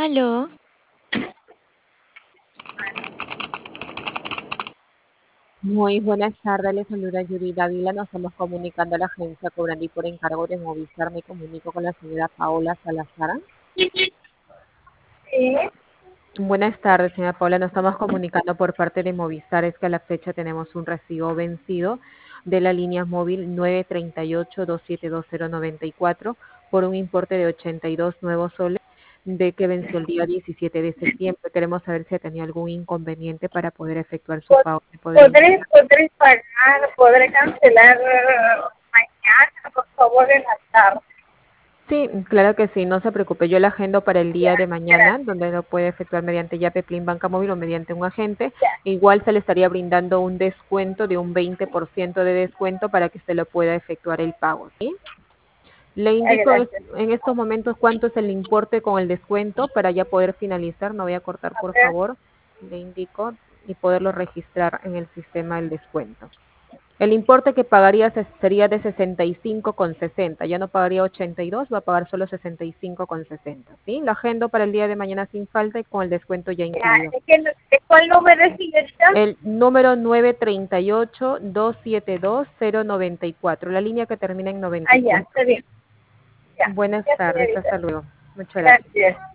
Aló, Muy buenas tardes, les saluda Yuri Dávila. Nos estamos comunicando a la agencia Cobrandi por encargo de Movistar. Me comunico con la señora Paola Salazar. Sí, Buenas tardes, señora Paola. Nos estamos comunicando por parte de Movistar. Es que a la fecha tenemos un recibo vencido de la línea móvil 938-272-094 por un importe de 82 nuevos soles de que venció el día 17 de septiembre. Queremos saber si ha tenido algún inconveniente para poder efectuar su pago y poder iniciar. podré pagar, podré cancelar mañana, por favor, en la tarde. Sí, claro que sí, no se preocupe. Yo la agendo para el Ya, día de mañana, gracias. donde lo puede efectuar mediante Yape, Plin, Banca Móvil o mediante un agente. Ya, Igual se le estaría brindando un descuento de un 20% de descuento para que usted lo pueda efectuar el pago, ¿sí? Le ya, indico gracias. en estos momentos cuánto es el importe con el descuento para ya poder finalizar. No voy a cortar, A por ver, favor. Le indico y poderlo registrar en el sistema del descuento. El importe que pagaría sería de 65,60. Ya no pagaría 82, va a pagar solo 65,60. ¿Sí? Lo agendo para el día de mañana sin falta y con el descuento ya ya, incluido. ¿de cuál número es, señorita? El número 938-272-094, la línea que termina en Ah, ya, 94. está bien. Ya, Buenas ya, tardes, señorita. hasta luego. Muchas gracias. Gracias.